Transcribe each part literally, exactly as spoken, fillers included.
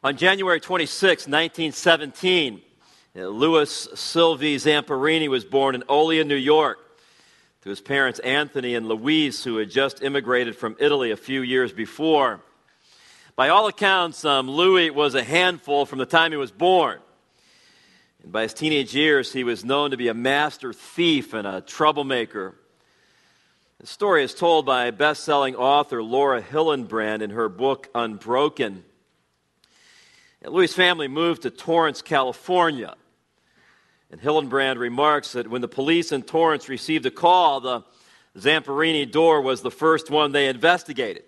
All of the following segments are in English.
On January twenty-sixth, nineteen seventeen, Louis Sylvie Zamperini was born in Olean, New York, to his parents Anthony and Louise, who had just immigrated from Italy a few years before. By all accounts, um, Louis was a handful from the time he was born. And by his teenage years, he was known to be a master thief and a troublemaker. The story is told by best-selling author Laura Hillenbrand in her book Unbroken. Louis' family moved to Torrance, California. And Hillenbrand remarks that when the police in Torrance received a call, the Zamperini door was the first one they investigated.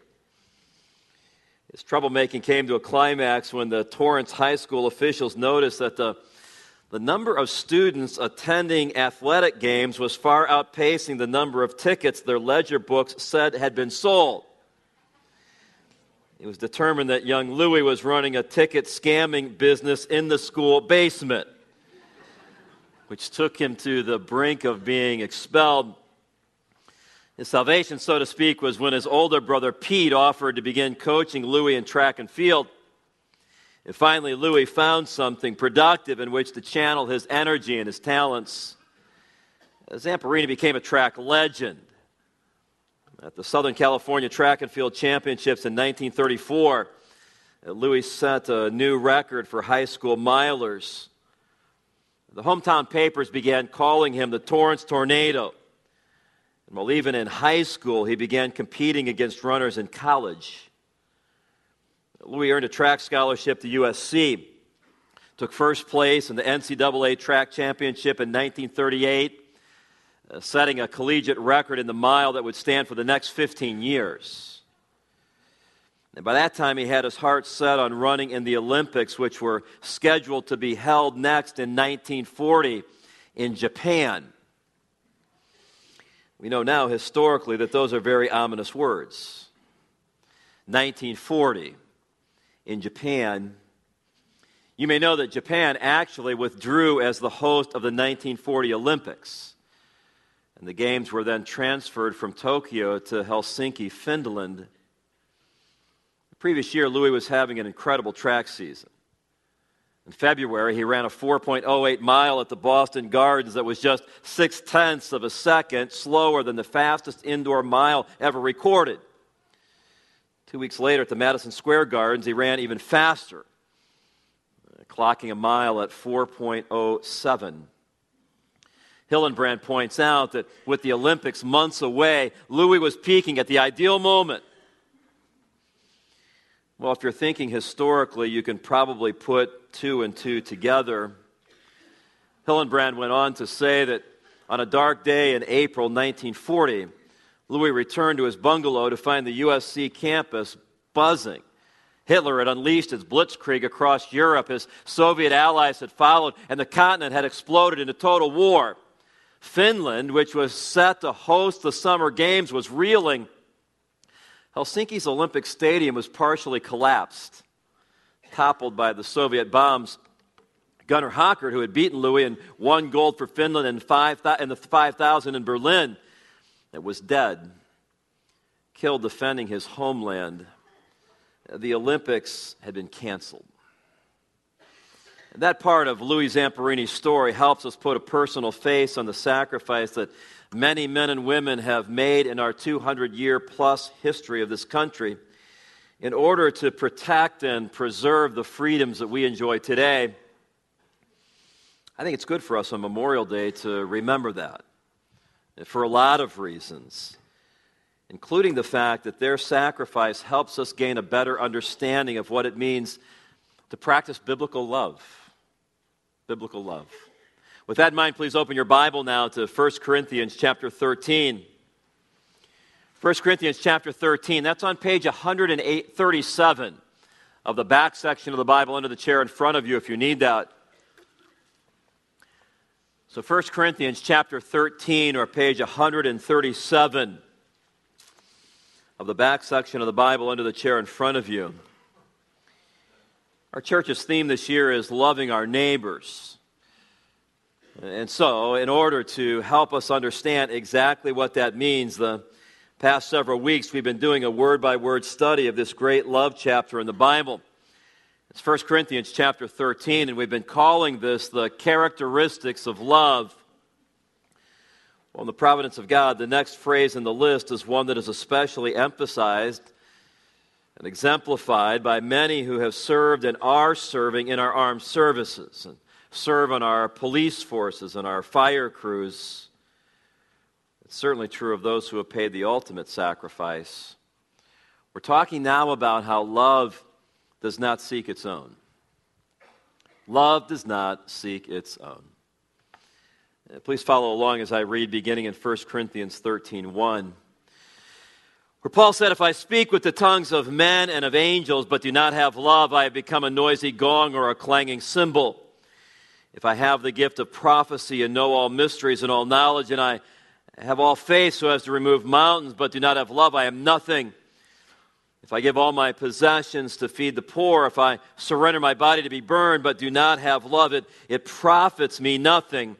His troublemaking came to a climax when the Torrance High School officials noticed that the, the number of students attending athletic games was far outpacing the number of tickets their ledger books said had been sold. It was determined that young Louis was running a ticket scamming business in the school basement, which took him to the brink of being expelled. His salvation, so to speak, was when his older brother Pete offered to begin coaching Louis in track and field. And finally, Louis found something productive in which to channel his energy and his talents. Zamperini became a track legend. At the Southern California Track and Field Championships in nineteen thirty-four, Louis set a new record for high school milers. The hometown papers began calling him the Torrance Tornado. And while even in high school, he began competing against runners in college. Louis earned a track scholarship to U S C, took first place in the N C double A Track Championship in nineteen thirty-eight, Uh, setting a collegiate record in the mile that would stand for the next fifteen years. And by that time, he had his heart set on running in the Olympics, which were scheduled to be held next in nineteen forty in Japan. We know now historically that those are very ominous words. nineteen forty in Japan. You may know that Japan actually withdrew as the host of the nineteen forty Olympics. And the games were then transferred from Tokyo to Helsinki, Finland. The previous year, Louis was having an incredible track season. In February, he ran a four point oh eight mile at the Boston Gardens that was just six-tenths of a second slower than the fastest indoor mile ever recorded. Two weeks later, at the Madison Square Gardens, he ran even faster, clocking a mile at four point oh seven. Hillenbrand points out that with the Olympics months away, Louis was peaking at the ideal moment. Well, if you're thinking historically, you can probably put two and two together. Hillenbrand went on to say that on a dark day in April nineteen forty, Louis returned to his bungalow to find the U S C campus buzzing. Hitler had unleashed his blitzkrieg across Europe. His Soviet allies had followed, and the continent had exploded into total war. Finland, which was set to host the Summer Games, was reeling. Helsinki's Olympic Stadium was partially collapsed, toppled by the Soviet bombs. Gunnar Hockert, who had beaten Louis and won gold for Finland in, five, in the five thousand in Berlin, was dead, killed defending his homeland. The Olympics had been canceled. That part of Louis Zamperini's story helps us put a personal face on the sacrifice that many men and women have made in our two hundred year plus history of this country in order to protect and preserve the freedoms that we enjoy today. I think it's good for us on Memorial Day to remember that, and for a lot of reasons, including the fact that their sacrifice helps us gain a better understanding of what it means to practice biblical love. Biblical love. With that in mind, please open your Bible now to First Corinthians chapter thirteen. First Corinthians chapter thirteen, that's on page one thirty-seven of the back section of the Bible under the chair in front of you if you need that. So First Corinthians chapter thirteen, or page one thirty-seven of the back section of the Bible under the chair in front of you. Our church's theme this year is loving our neighbors. And so, in order to help us understand exactly what that means, the past several weeks we've been doing a word-by-word study of this great love chapter in the Bible. It's First Corinthians chapter thirteen, and we've been calling this the characteristics of love. Well, in the providence of God, the next phrase in the list is one that is especially emphasized and exemplified by many who have served and are serving in our armed services and serve on our police forces and our fire crews. It's certainly true of those who have paid the ultimate sacrifice. We're talking now about how love does not seek its own. Love does not seek its own. Please follow along as I read beginning in First Corinthians thirteen one, where Paul said, "If I speak with the tongues of men and of angels, but do not have love, I have become a noisy gong or a clanging cymbal. If I have the gift of prophecy and know all mysteries and all knowledge, and I have all faith so as to remove mountains, but do not have love, I am nothing. If I give all my possessions to feed the poor, if I surrender my body to be burned, but do not have love, it, it profits me nothing.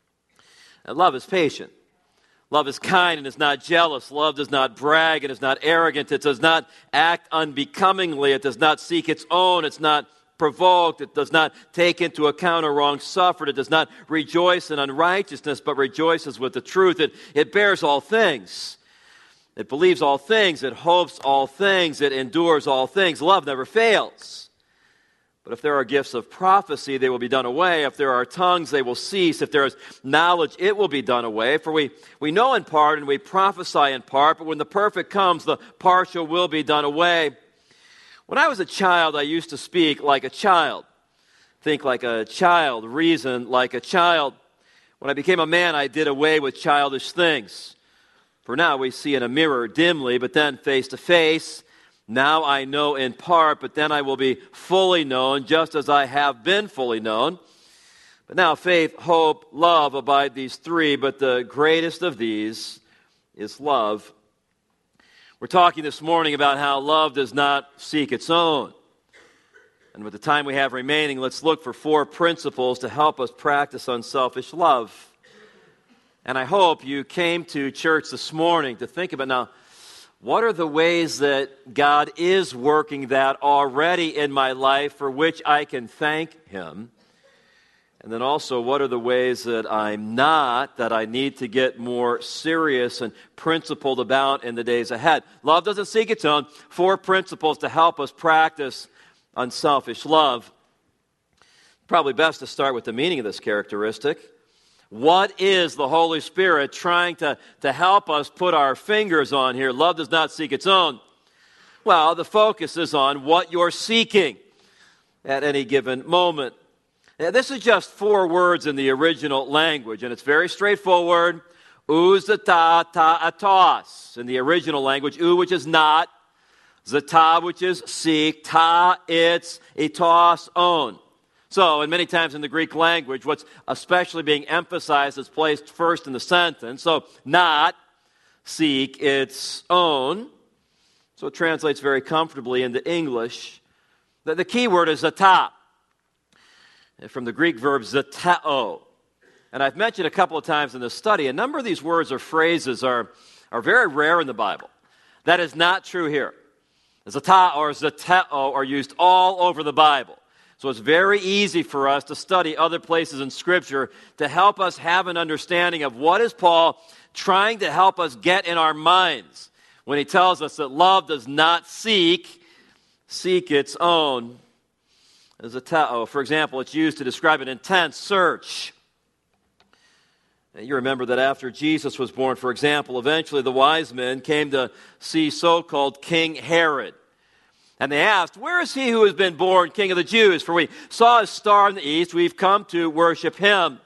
And love is patient. Love is kind and is not jealous. Love does not brag and is not arrogant. It does not act unbecomingly. It does not seek its own. It's not provoked. It does not take into account a wrong suffered. It does not rejoice in unrighteousness, but rejoices with the truth. It, it bears all things. It believes all things. It hopes all things. It endures all things. Love never fails. But if there are gifts of prophecy, they will be done away. If there are tongues, they will cease. If there is knowledge, it will be done away. For we, we know in part and we prophesy in part, but when the perfect comes, the partial will be done away. When I was a child, I used to speak like a child, think like a child, reason like a child. When I became a man, I did away with childish things. For now we see in a mirror dimly, but then face to face. Now I know in part, but then I will be fully known, just as I have been fully known. But now faith, hope, love abide these three, but the greatest of these is love. We're talking this morning about how love does not seek its own. And with the time we have remaining, let's look for four principles to help us practice unselfish love. And I hope you came to church this morning to think about now, what are the ways that God is working that already in my life for which I can thank Him? And then also, what are the ways that I'm not, that I need to get more serious and principled about in the days ahead? Love doesn't seek its own. Four principles to help us practice unselfish love. Probably best to start with the meaning of this characteristic. What is the Holy Spirit trying to, to help us put our fingers on here? Love does not seek its own. Well, the focus is on what you're seeking at any given moment. Now, this is just four words in the original language, and it's very straightforward. U zata ta atos. In the original language, u, which is not, zata, which is seek, ta, it's, etos, own. So, and many times in the Greek language, what's especially being emphasized is placed first in the sentence. So, not, seek, its own. So it translates very comfortably into English. The, the key word is zata, from the Greek verb zateo. And I've mentioned a couple of times in this study, a number of these words or phrases are, are very rare in the Bible. That is not true here. Zata or zateo are used all over the Bible. So it's very easy for us to study other places in Scripture to help us have an understanding of what is Paul trying to help us get in our minds when he tells us that love does not seek, seek its own. Zateo, for example, it's used to describe an intense search. And you remember that after Jesus was born, for example, eventually the wise men came to see so-called King Herod. And they asked, "Where is he who has been born King of the Jews? For we saw his star in the east. We've come to worship him."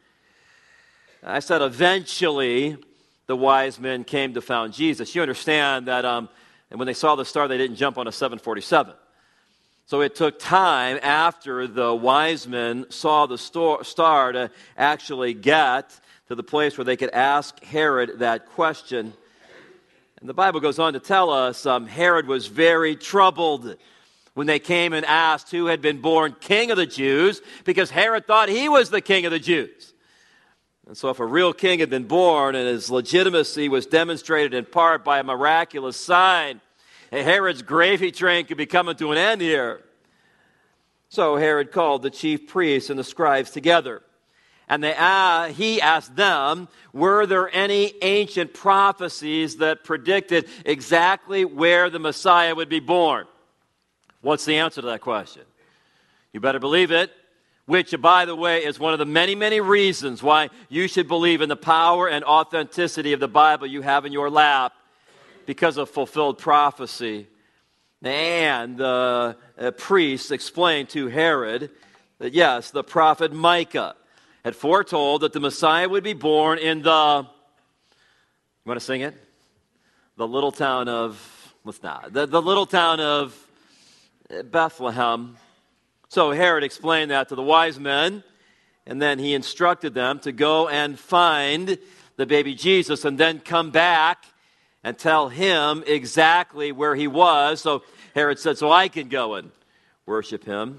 I said eventually the wise men came to found Jesus. You understand that um, and when they saw the star, they didn't jump on a seven forty-seven. So it took time after the wise men saw the star to actually get to the place where they could ask Herod that question. And the Bible goes on to tell us um, Herod was very troubled when they came and asked who had been born King of the Jews, because Herod thought he was the King of the Jews. And so if a real king had been born and his legitimacy was demonstrated in part by a miraculous sign, Herod's gravy train could be coming to an end here. So Herod called the chief priests and the scribes together. And they, uh, he asked them, were there any ancient prophecies that predicted exactly where the Messiah would be born? What's the answer to that question? You better believe it, which, by the way, is one of the many, many reasons why you should believe in the power and authenticity of the Bible you have in your lap, because of fulfilled prophecy. And the uh, priests explained to Herod that, yes, the prophet Micah had foretold that the Messiah would be born in the, you want to sing it? The little town of, what's not, the, the little town of Bethlehem. So Herod explained that to the wise men, and then he instructed them to go and find the baby Jesus and then come back and tell him exactly where he was. So Herod said, so I can go and worship him.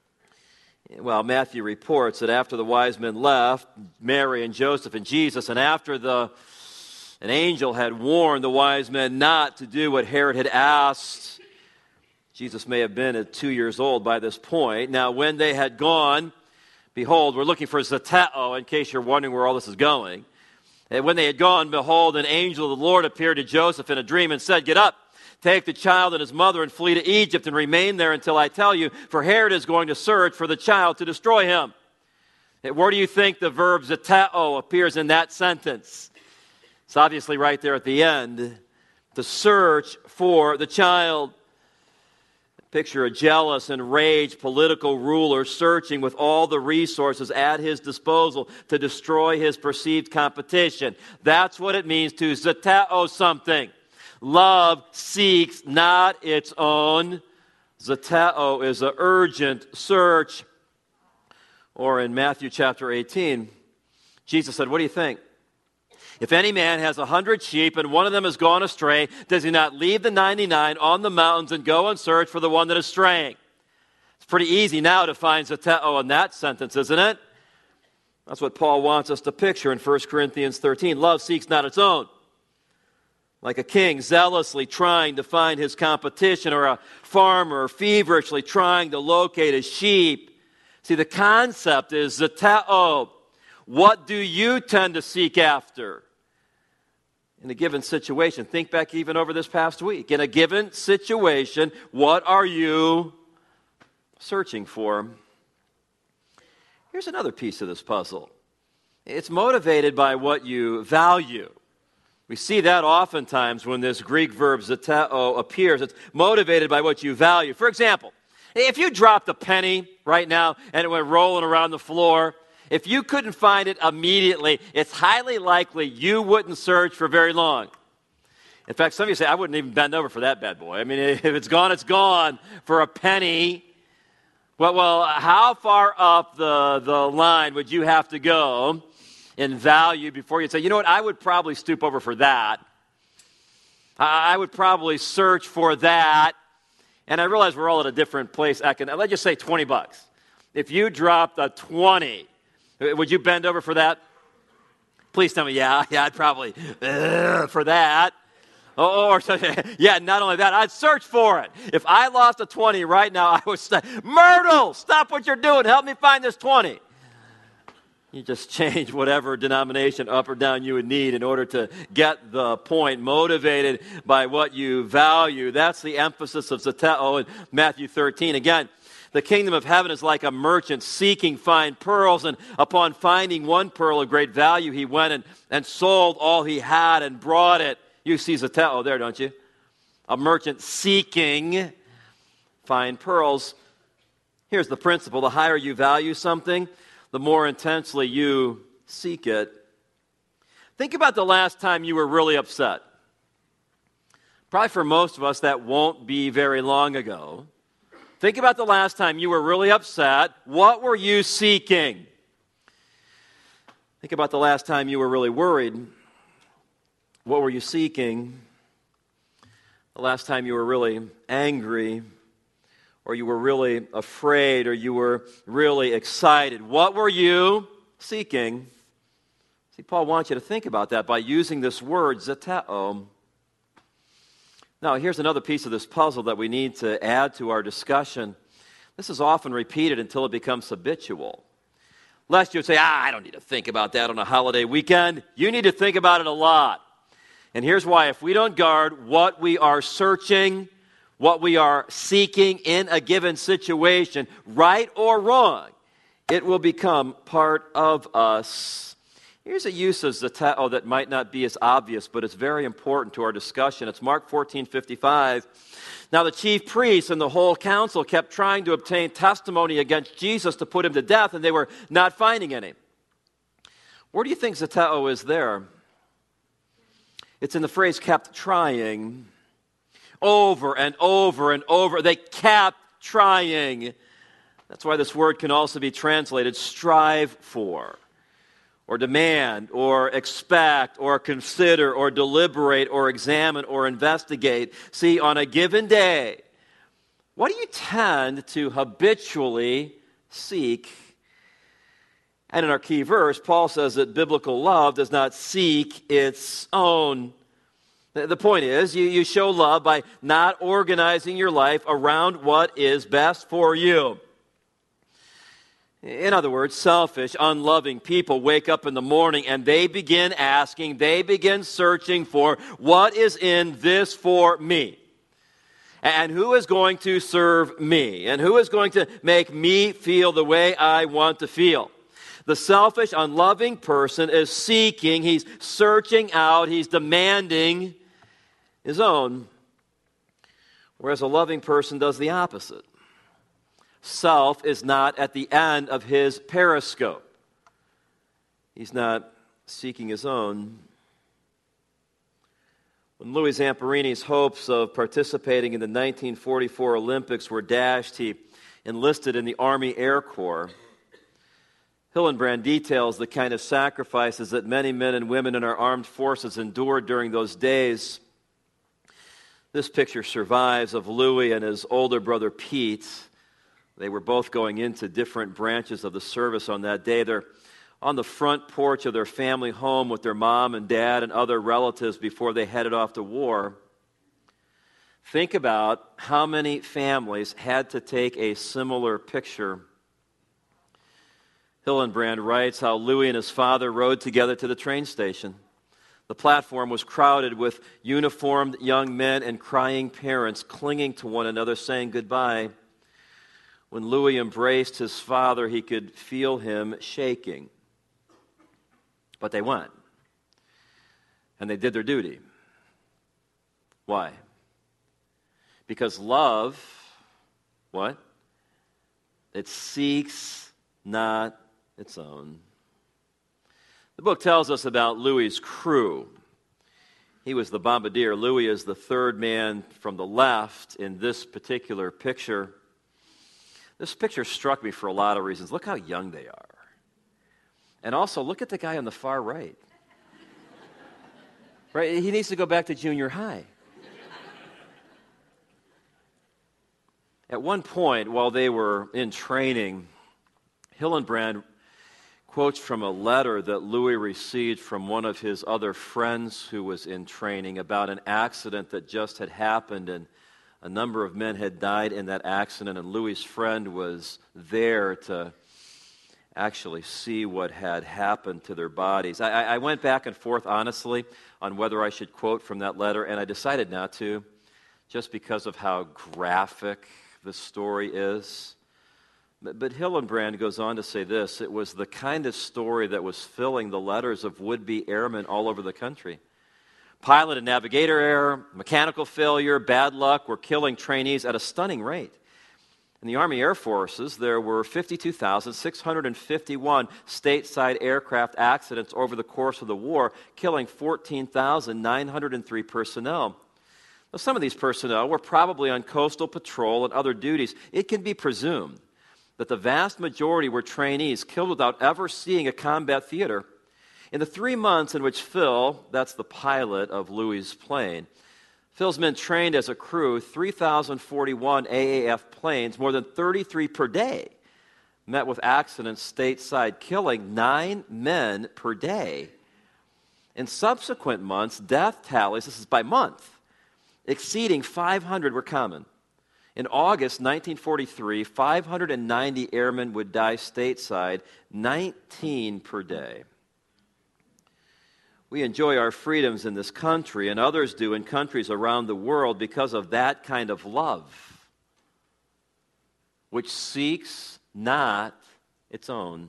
Well, Matthew reports that after the wise men left, Mary and Joseph and Jesus, and after the an angel had warned the wise men not to do what Herod had asked, Jesus may have been at two years old by this point. Now, when they had gone, behold, we're looking for Zeteo, in case you're wondering where all this is going. And when they had gone, behold, an angel of the Lord appeared to Joseph in a dream and said, get up, take the child and his mother and flee to Egypt and remain there until I tell you, for Herod is going to search for the child to destroy him. And where do you think the verb zeteo appears in that sentence? It's obviously right there at the end. To search for the child. Picture a jealous, enraged political ruler searching with all the resources at his disposal to destroy his perceived competition. That's what it means to zeteo something. Love seeks not its own. Zeteo is an urgent search. Or in Matthew chapter eighteen, Jesus said, what do you think? If any man has a hundred sheep and one of them has gone astray, does he not leave the ninety-nine on the mountains and go and search for the one that is straying? It's pretty easy now to find zeteo in that sentence, isn't it? That's what Paul wants us to picture in First Corinthians thirteen. Love seeks not its own. Like a king zealously trying to find his competition, or a farmer feverishly trying to locate his sheep. See, the concept is zeteo. What do you tend to seek after in a given situation? Think back even over this past week. In a given situation, what are you searching for? Here's another piece of this puzzle. It's motivated by what you value. We see that oftentimes when this Greek verb zeteo appears. It's motivated by what you value. For example, if you dropped a penny right now and it went rolling around the floor, if you couldn't find it immediately, it's highly likely you wouldn't search for very long. In fact, some of you say, I wouldn't even bend over for that bad boy. I mean, if it's gone, it's gone for a penny. Well, well, how far up the, the line would you have to go in value before you'd say, you know what, I would probably stoop over for that. I would probably search for that. And I realize we're all at a different place. I can, let's just say twenty bucks. If you dropped a twenty, would you bend over for that? Please tell me, yeah, yeah, I'd probably, uh, for that. Or, or, yeah, not only that, I'd search for it. If I lost a twenty right now, I would say, Myrtle, stop what you're doing. Help me find this twenty. You just change whatever denomination up or down you would need in order to get the point, motivated by what you value. That's the emphasis of zeteo in Matthew thirteen. Again, the kingdom of heaven is like a merchant seeking fine pearls, and upon finding one pearl of great value, he went and, and sold all he had and brought it. You see zeteo there, don't you? A merchant seeking fine pearls. Here's the principle. The higher you value something, the more intensely you seek it. Think about the last time you were really upset. Probably for most of us, that won't be very long ago. Think about the last time you were really upset. What were you seeking? Think about the last time you were really worried. What were you seeking? The last time you were really angry, or you were really afraid, or you were really excited. What were you seeking? See, Paul wants you to think about that by using this word, zeteo. Now, here's another piece of this puzzle that we need to add to our discussion. This is often repeated until it becomes habitual. Lest you would say, ah, I don't need to think about that on a holiday weekend. You need to think about it a lot. And here's why. If we don't guard what we are searching, what we are seeking in a given situation, right or wrong, it will become part of us. Here's a use of zeteo that might not be as obvious, but it's very important to our discussion. It's Mark fourteen fifty-five. Now the chief priests and the whole council kept trying to obtain testimony against Jesus to put him to death, and they were not finding any. Where do you think zeteo is there? It's in the phrase kept trying. Over and over and over. They kept trying. That's why this word can also be translated strive for, or demand, or expect, or consider, or deliberate, or examine, or investigate. See, on a given day, what do you tend to habitually seek? And in our key verse, Paul says that biblical love does not seek its own. The point is, you, you show love by not organizing your life around what is best for you. In other words, selfish, unloving people wake up in the morning and they begin asking, they begin searching for what is in this for me. And who is going to serve me? And who is going to make me feel the way I want to feel? The selfish, unloving person is seeking, he's searching out, he's demanding his own, whereas a loving person does the opposite. Self is not at the end of his periscope. He's not seeking his own. When Louis Zamperini's hopes of participating in the nineteen forty-four Olympics were dashed, he enlisted in the Army Air Corps. Hillenbrand details the kind of sacrifices that many men and women in our armed forces endured during those days. This picture survives of Louis and his older brother Pete. They were both going into different branches of the service on that day. They're on the front porch of their family home with their mom and dad and other relatives before they headed off to war. Think about how many families had to take a similar picture. Hillenbrand writes how Louis and his father rode together to the train station. The platform was crowded with uniformed young men and crying parents clinging to one another, saying goodbye. When Louis embraced his father, he could feel him shaking. But they went. And they did their duty. Why? Because love, what? It seeks not its own. The book tells us about Louis's crew. He was the bombardier. Louis is the third man from the left in this particular picture. This picture struck me for a lot of reasons. Look how young they are. And also, look at the guy on the far right. Right? He needs to go back to junior high. At one point, while they were in training, Hillenbrand quotes from a letter that Louis received from one of his other friends who was in training about an accident that just had happened, and a number of men had died in that accident, and Louis's friend was there to actually see what had happened to their bodies. I, I went back and forth, honestly, on whether I should quote from that letter, and I decided not to, just because of how graphic the story is. But, but Hillenbrand goes on to say this: it was the kind of story that was filling the letters of would-be airmen all over the country. Pilot and navigator error, mechanical failure, bad luck were killing trainees at a stunning rate. In the Army Air Forces, there were fifty-two thousand six hundred fifty-one stateside aircraft accidents over the course of the war, killing fourteen thousand nine hundred three personnel. Now, some of these personnel were probably on coastal patrol and other duties. It can be presumed that the vast majority were trainees killed without ever seeing a combat theater. In the three months in which Phil, that's the pilot of Louis's plane, Phil's men trained as a crew, three thousand forty-one A A F planes, more than thirty-three per day, met with accidents stateside, killing nine men per day. In subsequent months, death tallies, this is by month, exceeding five hundred were common. In August nineteen forty-three, five hundred ninety airmen would die stateside, nineteen per day. We enjoy our freedoms in this country, and others do in countries around the world because of that kind of love, which seeks not its own.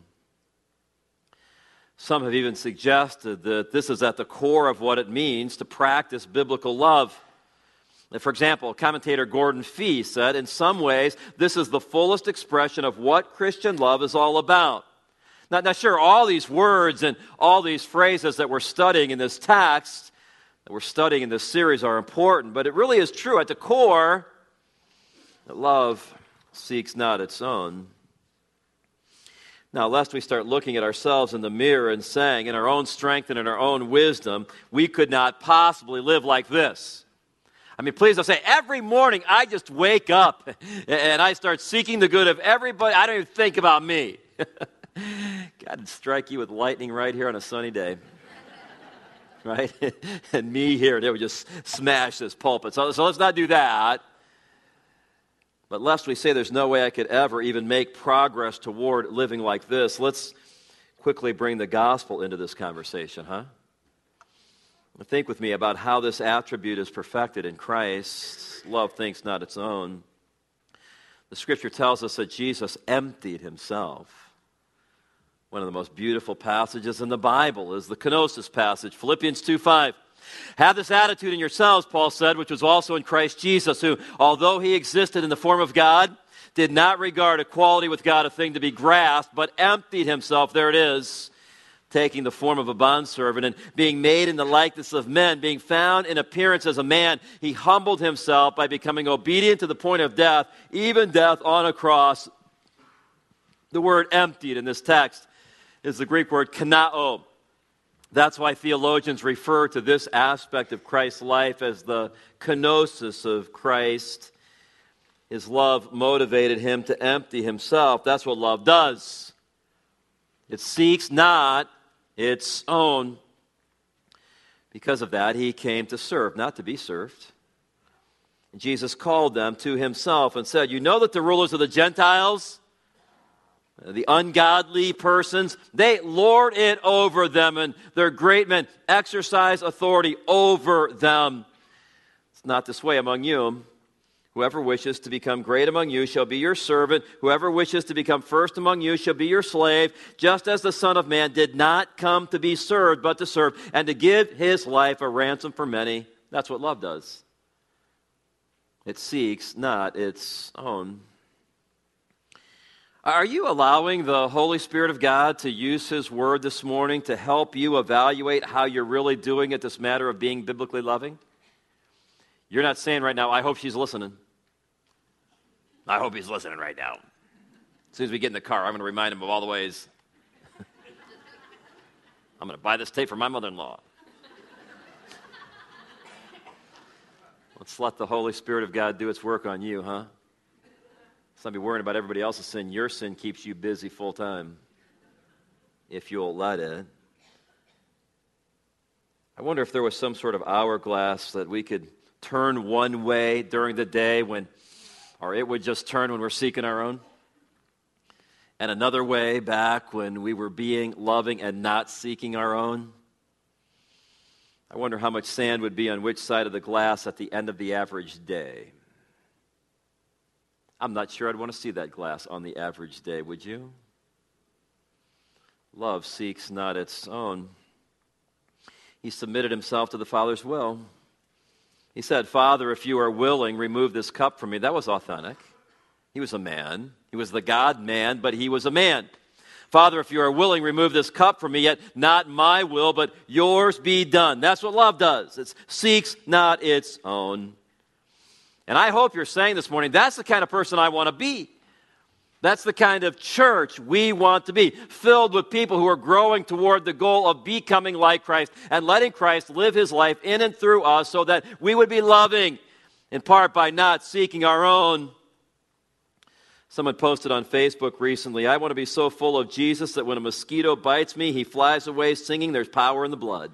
Some have even suggested that this is at the core of what it means to practice biblical love. For example, commentator Gordon Fee said, in some ways, this is the fullest expression of what Christian love is all about. Now, now, sure, all these words and all these phrases that we're studying in this text, that we're studying in this series are important, but it really is true at the core that love seeks not its own. Now, lest we start looking at ourselves in the mirror and saying, in our own strength and in our own wisdom, we could not possibly live like this. I mean, please don't say, every morning I just wake up and I start seeking the good of everybody. I don't even think about me. God would strike you with lightning right here on a sunny day. Right? And me here, they would just smash this pulpit. So, so let's not do that. But lest we say there's no way I could ever even make progress toward living like this, let's quickly bring the gospel into this conversation, huh? Think with me about how this attribute is perfected in Christ. Love thinks not its own. The scripture tells us that Jesus emptied himself. One of the most beautiful passages in the Bible is the kenosis passage, Philippians two five. Have this attitude in yourselves, Paul said, which was also in Christ Jesus, who, although he existed in the form of God, did not regard equality with God a thing to be grasped, but emptied himself, there it is, taking the form of a bondservant, and being made in the likeness of men, being found in appearance as a man, he humbled himself by becoming obedient to the point of death, even death on a cross. The word emptied in this text is the Greek word kanao. That's why theologians refer to this aspect of Christ's life as the kenosis of Christ. His love motivated him to empty himself. That's what love does. It seeks not its own. Because of that, he came to serve, not to be served. And Jesus called them to himself and said, you know that the rulers of the Gentiles, the ungodly persons, they lord it over them, and their great men exercise authority over them. It's not this way among you. Whoever wishes to become great among you shall be your servant. Whoever wishes to become first among you shall be your slave, just as the Son of Man did not come to be served, but to serve, and to give his life a ransom for many. That's what love does. It seeks not its own. Are you allowing the Holy Spirit of God to use his word this morning to help you evaluate how you're really doing at this matter of being biblically loving? You're not saying right now, I hope she's listening. I hope he's listening right now. As soon as we get in the car, I'm going to remind him of all the ways. I'm going to buy this tape for my mother-in-law. Let's let the Holy Spirit of God do its work on you, huh? Let's not be worrying about everybody else's sin. Your sin keeps you busy full time, if you'll let it. I wonder if there was some sort of hourglass that we could turn one way during the day when, or it would just turn when we're seeking our own, and another way back when we were being loving and not seeking our own. I wonder how much sand would be on which side of the glass at the end of the average day. I'm not sure I'd want to see that glass on the average day, would you? Love seeks not its own. He submitted himself to the Father's will. He said, Father, if you are willing, remove this cup from me. That was authentic. He was a man. He was the God-man, but he was a man. Father, if you are willing, remove this cup from me, yet not my will, but yours be done. That's what love does. It seeks not its own. And I hope you're saying this morning, that's the kind of person I want to be. That's the kind of church we want to be, filled with people who are growing toward the goal of becoming like Christ and letting Christ live his life in and through us so that we would be loving, in part by not seeking our own. Someone posted on Facebook recently, I want to be so full of Jesus that when a mosquito bites me, he flies away singing, there's power in the blood.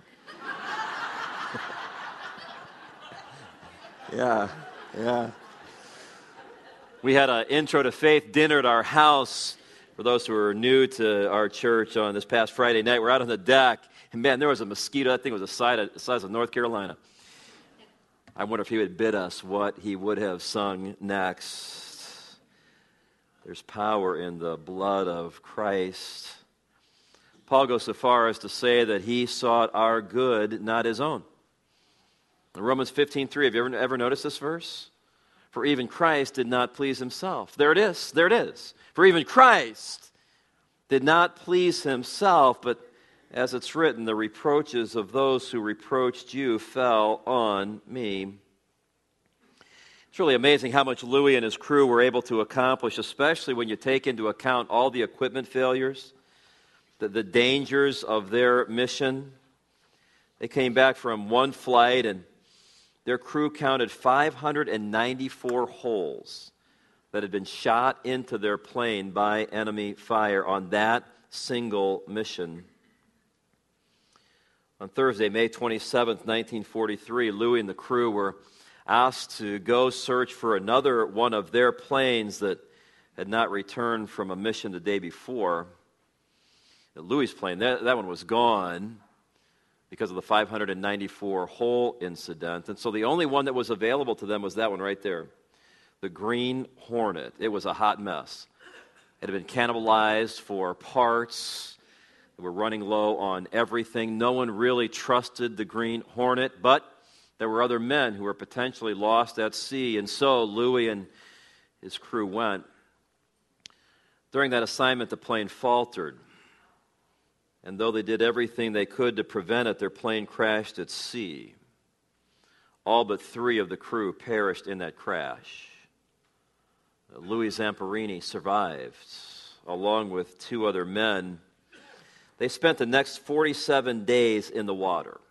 Yeah. Yeah. We had an intro to faith dinner at our house for those who are new to our church on this past Friday night. We're out on the deck, and man, there was a mosquito. That thing was the size of, the size of North Carolina. I wonder if he would bid us what he would have sung next. There's power in the blood of Christ. Paul goes so far as to say that he sought our good, not his own. In Romans fifteen three, have you ever, ever noticed this verse? For even Christ did not please himself. There it is. There it is. For even Christ did not please himself, but as it's written, the reproaches of those who reproached you fell on me. It's really amazing how much Louis and his crew were able to accomplish, especially when you take into account all the equipment failures, the, the dangers of their mission. They came back from one flight, and their crew counted five hundred ninety-four holes that had been shot into their plane by enemy fire on that single mission. On Thursday, May twenty-seventh, nineteen forty-three, Louis and the crew were asked to go search for another one of their planes that had not returned from a mission the day before. Louis' plane, that, that one was gone because of the five hundred ninety-four hole incident. And so the only one that was available to them was that one right there, the Green Hornet. It was a hot mess. It had been cannibalized for parts. They were running low on everything. No one really trusted the Green Hornet, but there were other men who were potentially lost at sea. And so Louis and his crew went. During that assignment, the plane faltered. And though they did everything they could to prevent it, their plane crashed at sea. All but three of the crew perished in that crash. Louis Zamperini survived, along with two other men. They spent the next forty-seven days in the water.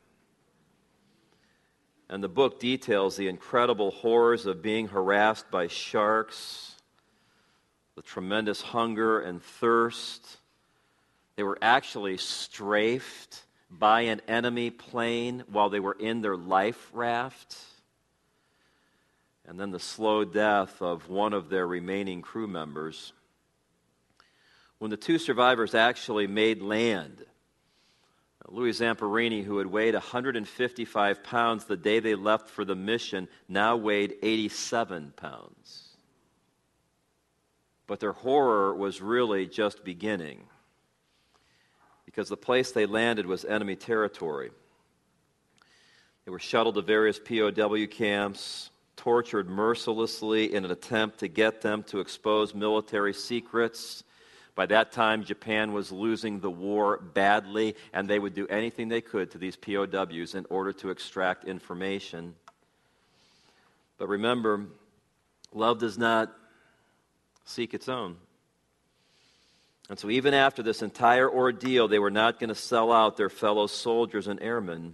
And the book details the incredible horrors of being harassed by sharks, the tremendous hunger and thirst. They were actually strafed by an enemy plane while they were in their life raft. And then the slow death of one of their remaining crew members. When the two survivors actually made land, Louis Zamperini, who had weighed one hundred fifty-five pounds the day they left for the mission, now weighed eighty-seven pounds. But their horror was really just beginning, because the place they landed was enemy territory. They were shuttled to various P O W camps, tortured mercilessly in an attempt to get them to expose military secrets. By that time, Japan was losing the war badly, and they would do anything they could to these P O Ws in order to extract information. But remember, love does not seek its own. And so even after this entire ordeal, they were not going to sell out their fellow soldiers and airmen.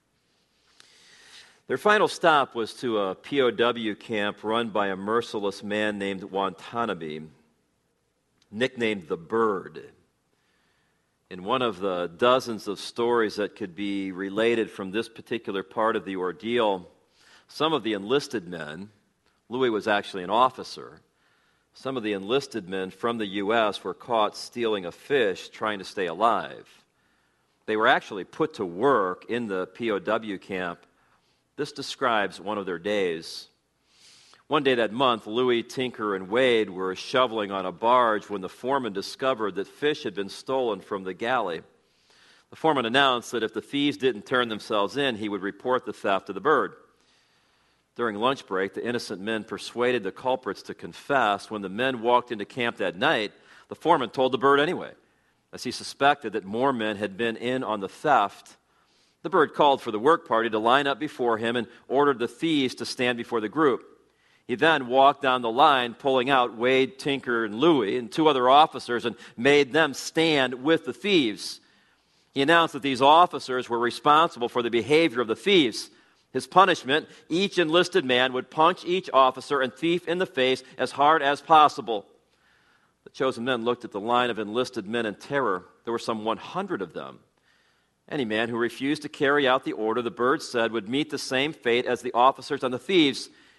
Their final stop was to a P O W camp run by a merciless man named Watanabe, nicknamed the Bird. In one of the dozens of stories that could be related from this particular part of the ordeal, some of the enlisted men, Louis was actually an officer, some of the enlisted men from the U S were caught stealing a fish trying to stay alive. They were actually put to work in the P O W camp. This describes one of their days. One day that month, Louis, Tinker, and Wade were shoveling on a barge when the foreman discovered that fish had been stolen from the galley. The foreman announced that if the thieves didn't turn themselves in, he would report the theft to the Bird. During lunch break, the innocent men persuaded the culprits to confess. When the men walked into camp that night, the foreman told the Bird anyway, as he suspected that more men had been in on the theft. The Bird called for the work party to line up before him and ordered the thieves to stand before the group. He then walked down the line, pulling out Wade, Tinker, and Louis, and two other officers, and made them stand with the thieves. He announced that these officers were responsible for the behavior of the thieves. His punishment, each enlisted man would punch each officer and thief in the face as hard as possible. The chosen men looked at the line of enlisted men in terror. There were some one hundred of them. Any man who refused to carry out the order, the Bird said, would meet the same fate as the officers and the thieves.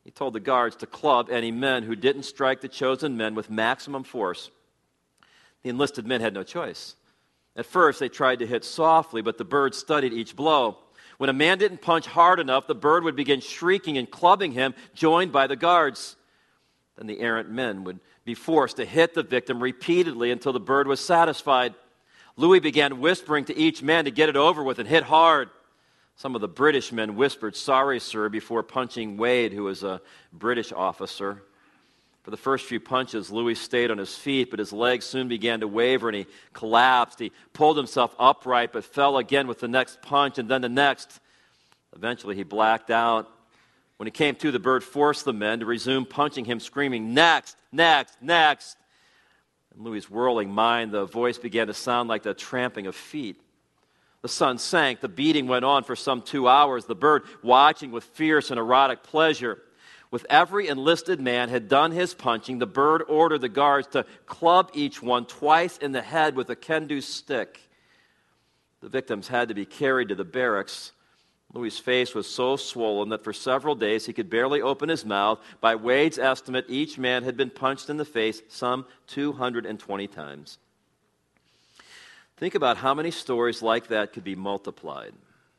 He told the guards to club any men who didn't strike the chosen men with maximum force. The enlisted men had no choice. At first, they tried to hit softly, but the bird studied each blow. When a man didn't punch hard enough, the bird would begin shrieking and clubbing him, joined by the guards. Then the errant men would be forced to hit the victim repeatedly until the bird was satisfied. Louis began whispering to each man to get it over with and hit hard. Some of the British men whispered, "Sorry, sir," before punching Wade, who was a British officer. For the first few punches, Louis stayed on his feet, but his legs soon began to waver and he collapsed. He pulled himself upright, but fell again with the next punch and then the next. Eventually, he blacked out. When he came to, the bird forced the men to resume punching him, screaming, "Next, next, next." In Louis' whirling mind, the voice began to sound like the tramping of feet. The sun sank. The beating went on for some two hours, the bird watching with fierce and erotic pleasure. With every enlisted man had done his punching, the bird ordered the guards to club each one twice in the head with a kendo stick. The victims had to be carried to the barracks. Louis' face was so swollen that for several days he could barely open his mouth. By Wade's estimate, each man had been punched in the face some two hundred twenty times. Think about how many stories like that could be multiplied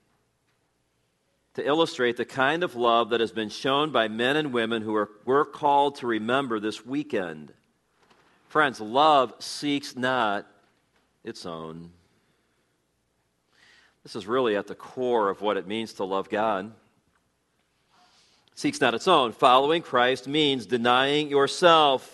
to illustrate the kind of love that has been shown by men and women who are, we're called to remember this weekend. Friends, love seeks not its own. This is really at the core of what it means to love God. Seeks not its own. Following Christ means denying yourself.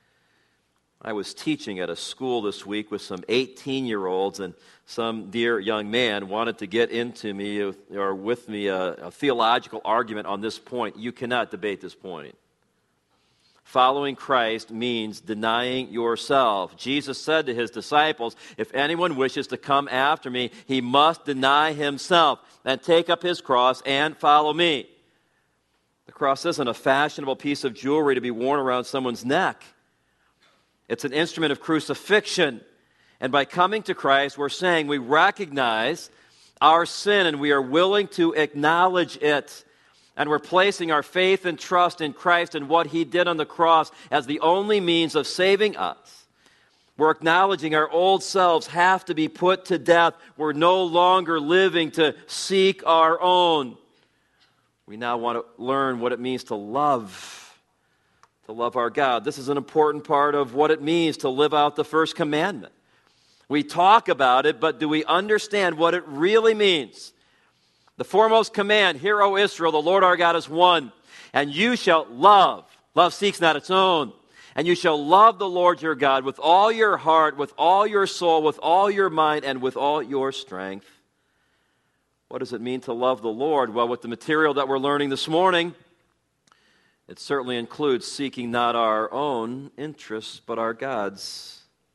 I was teaching at a school this week with some eighteen-year-olds, and some dear young man wanted to get into me or with me a, a theological argument on this point. You cannot debate this point. Following Christ means denying yourself. Jesus said to his disciples, "If anyone wishes to come after me, he must deny himself and take up his cross and follow me." The cross isn't a fashionable piece of jewelry to be worn around someone's neck. It's an instrument of crucifixion. And by coming to Christ, we're saying we recognize our sin and we are willing to acknowledge it. And we're placing our faith and trust in Christ and what he did on the cross as the only means of saving us. We're acknowledging our old selves have to be put to death. We're no longer living to seek our own. We now want to learn what it means to love. To love our God. This is an important part of what it means to live out the first commandment. We talk about it, but do we understand what it really means? The foremost command, "Hear, O Israel, the Lord our God is one, and you shall love." Love seeks not its own. "And you shall love the Lord your God with all your heart, with all your soul, with all your mind, and with all your strength." What does it mean to love the Lord? Well, with the material that we're learning this morning, it certainly includes seeking not our own interests, but our God's.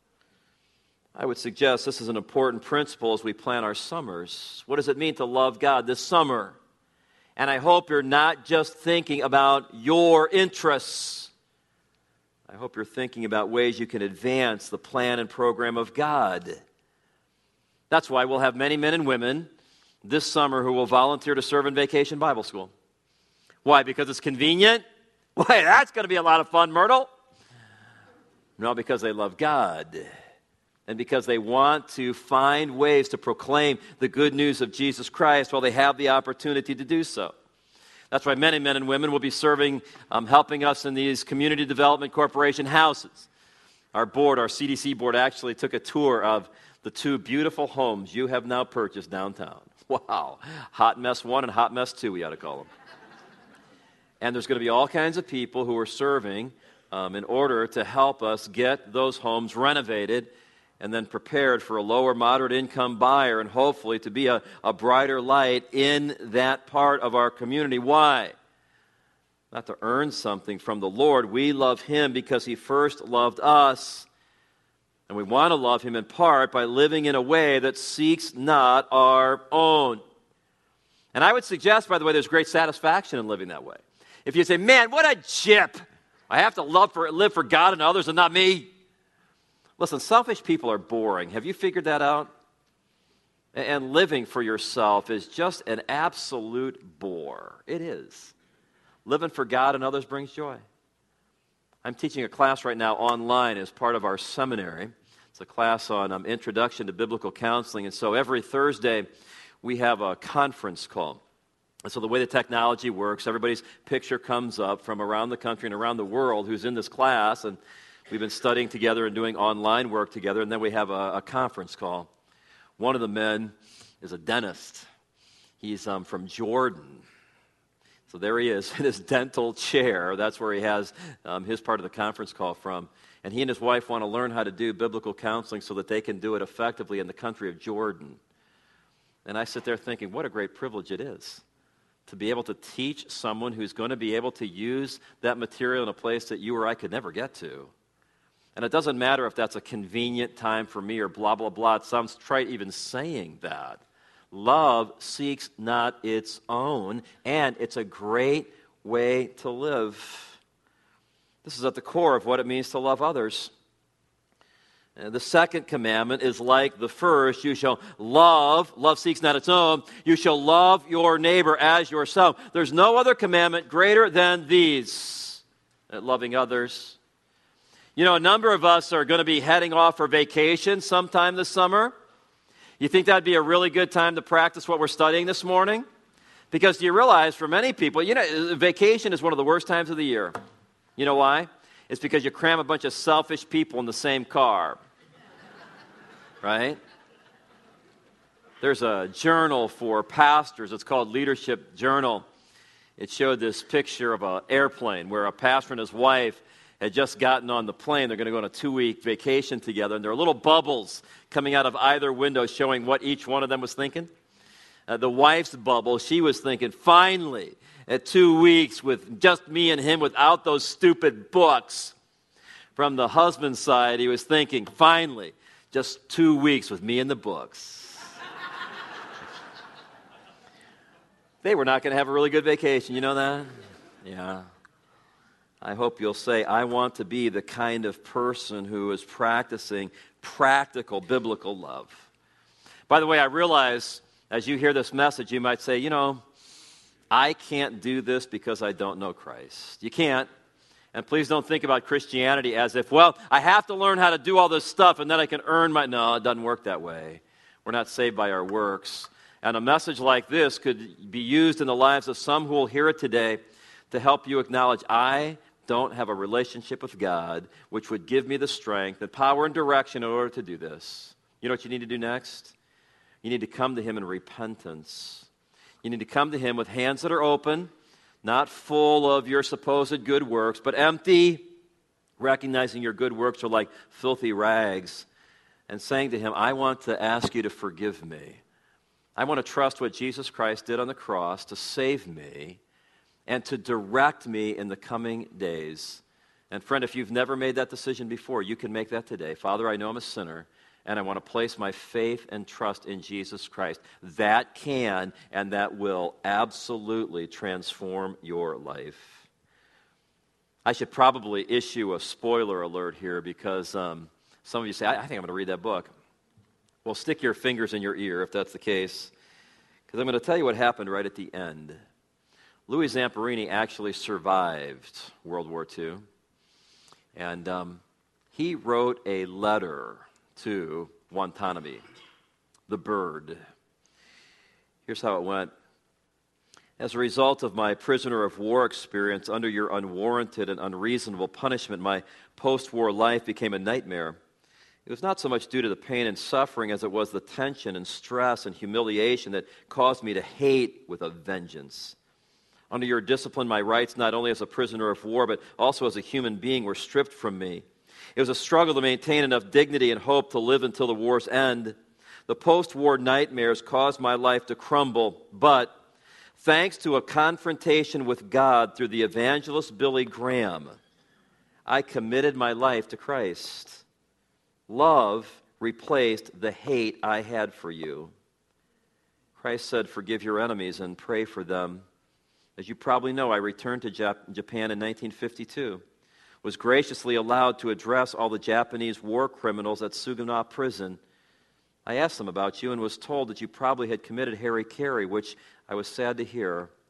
I would suggest this is an important principle as we plan our summers. What does it mean to love God this summer? And I hope you're not just thinking about your interests. I hope you're thinking about ways you can advance the plan and program of God. That's why we'll have many men and women this summer who will volunteer to serve in Vacation Bible School. Why? Because it's convenient? Why, that's going to be a lot of fun, Myrtle. No, because they love God. And because they want to find ways to proclaim the good news of Jesus Christ while they have the opportunity to do so. That's why many men and women will be serving, um, helping us in these Community Development Corporation houses. Our board, our C D C board, actually took a tour of the two beautiful homes you have now purchased downtown. Wow. Hot Mess one and Hot Mess two, we ought to call them. And there's going to be all kinds of people who are serving um, in order to help us get those homes renovated and then prepared for a lower moderate income buyer and hopefully to be a, a brighter light in that part of our community. Why? Not to earn something from the Lord. We love him because he first loved us. And we want to love him in part by living in a way that seeks not our own. And I would suggest, by the way, there's great satisfaction in living that way. If you say, "Man, what a chip. I have to love for, live for God and others and not me." Listen, selfish people are boring. Have you figured that out? And living for yourself is just an absolute bore. It is. living for God and others brings joy. I'm teaching a class right now online as part of our seminary. It's a class on um, Introduction to Biblical Counseling. And so every Thursday, we have a conference call. And so the way the technology works, everybody's picture comes up from around the country and around the world who's in this class. And we've been studying together and doing online work together. And then we have a, a conference call. One of the men is a dentist. He's um, from Jordan. So there he is in his dental chair. That's where he has um, his part of the conference call from. And he and his wife want to learn how to do biblical counseling so that they can do it effectively in the country of Jordan. And I sit there thinking, what a great privilege it is to be able to teach someone who's going to be able to use that material in a place that you or I could never get to. And it doesn't matter if that's a convenient time for me or blah, blah, blah. It sounds trite even saying that. Love seeks not its own, and it's a great way to live. This is at the core of what it means to love others. And the second commandment is like the first. You shall love, love seeks not its own, you shall love your neighbor as yourself. There's no other commandment greater than these, loving others. You know, a number of us are going to be heading off for vacation sometime this summer. You think that'd be a really good time to practice what we're studying this morning? Because do you realize for many people, you know, vacation is one of the worst times of the year. You know why? It's because you cram a bunch of selfish people in the same car. Right? There's a journal for pastors. It's called Leadership Journal. It showed this picture of an airplane where a pastor and his wife had just gotten on the plane. They're going to go on a two-week vacation together, and there are little bubbles coming out of either window showing what each one of them was thinking. Uh, the wife's bubble, she was thinking, finally, at two weeks with just me and him without those stupid books. From the husband's side, he was thinking, finally, just two weeks with me and the books. They were not going to have a really good vacation, you know that? Yeah. I hope you'll say, I want to be the kind of person who is practicing practical biblical love. By the way, I realize as you hear this message, you might say, you know, I can't do this because I don't know Christ. You can't. And please don't think about Christianity as if, well, I have to learn how to do all this stuff and then I can earn my... No, it doesn't work that way. We're not saved by our works. And a message like this could be used in the lives of some who will hear it today to help you acknowledge, I don't have a relationship with God which would give me the strength, the power, and direction in order to do this. You know what you need to do next? You need to come to Him in repentance. You need to come to Him with hands that are open, not full of your supposed good works, but empty, recognizing your good works are like filthy rags, and saying to Him, I want to ask you to forgive me. I want to trust what Jesus Christ did on the cross to save me and to direct me in the coming days. And friend, if you've never made that decision before, you can make that today. Father, I know I'm a sinner, and I want to place my faith and trust in Jesus Christ. That can and that will absolutely transform your life. I should probably issue a spoiler alert here because um, some of you say, I, I think I'm going to read that book. Well, stick your fingers in your ear if that's the case, because I'm going to tell you what happened right at the end. Louis Zamperini actually survived World War Two, and um, he wrote a letter to Guantanamo, the bird. Here's how it went. As a result of my prisoner of war experience under your unwarranted and unreasonable punishment, my post-war life became a nightmare. It was not so much due to the pain and suffering as it was the tension and stress and humiliation that caused me to hate with a vengeance. Under your discipline, my rights, not only as a prisoner of war, but also as a human being, were stripped from me. It was a struggle to maintain enough dignity and hope to live until the war's end. The post-war nightmares caused my life to crumble, but thanks to a confrontation with God through the evangelist Billy Graham, I committed my life to Christ. Love replaced the hate I had for you. Christ said, forgive your enemies and pray for them. As you probably know, I returned to Jap- Japan in nineteen fifty-two, was graciously allowed to address all the Japanese war criminals at Sugano prison. I asked them about you and was told that you probably had committed hara-kiri, which I was sad to hear.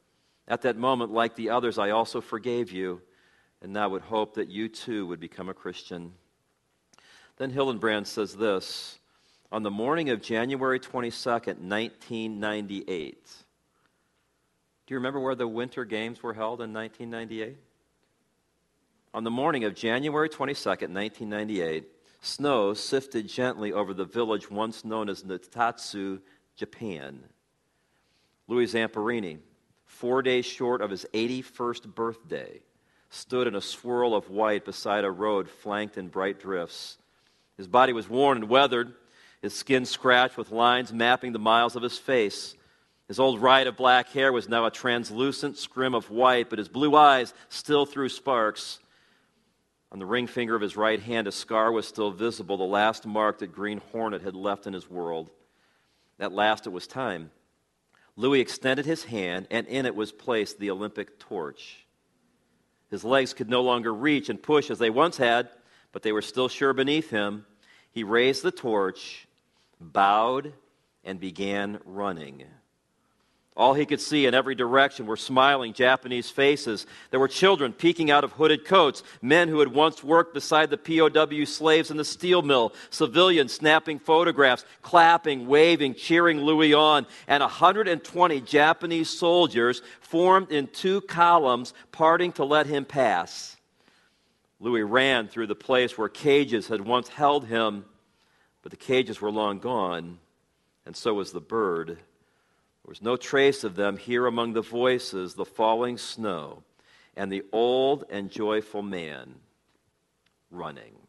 At that moment, like the others, I also forgave you, and now would hope that you too would become a Christian." Then Hillenbrand says this: "On the morning of January twenty-second, nineteen ninety-eight, do you remember where the Winter Games were held in nineteen ninety-eight? On the morning of January twenty-second, nineteen ninety-eight, snow sifted gently over the village once known as Nitatsu, Japan. Louis Zamperini, four days short of his eighty-first birthday, stood in a swirl of white beside a road flanked in bright drifts. His body was worn and weathered, his skin scratched with lines mapping the miles of his face. His old ride of black hair was now a translucent scrim of white, but his blue eyes still threw sparks. On the ring finger of his right hand, a scar was still visible, the last mark that Green Hornet had left in his world. At last it was time. Louis extended his hand, and in it was placed the Olympic torch. His legs could no longer reach and push as they once had, but they were still sure beneath him. He raised the torch, bowed, and began running. All he could see in every direction were smiling Japanese faces. There were children peeking out of hooded coats, men who had once worked beside the P O W slaves in the steel mill, civilians snapping photographs, clapping, waving, cheering Louis on, and one hundred twenty Japanese soldiers formed in two columns, parting to let him pass. Louis ran through the place where cages had once held him, but the cages were long gone, and so was the bird. There was no trace of them here among the voices, the falling snow, and the old and joyful man running.